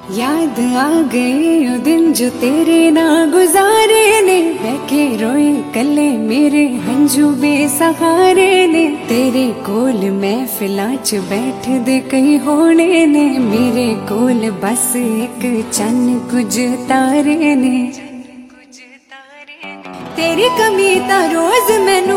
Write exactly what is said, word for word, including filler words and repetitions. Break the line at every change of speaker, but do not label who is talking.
याद आ गए ओ दिन जो तेरे ना गुजारे ने, बहके रोए कले मेरे हंजू बेसहारे ने। तेरे कोल महफिलां च बैठ दे कई होने ने, मेरे कोल बस एक चन्न कुछ तारे ने। तेरी कमी ता रोज मैनू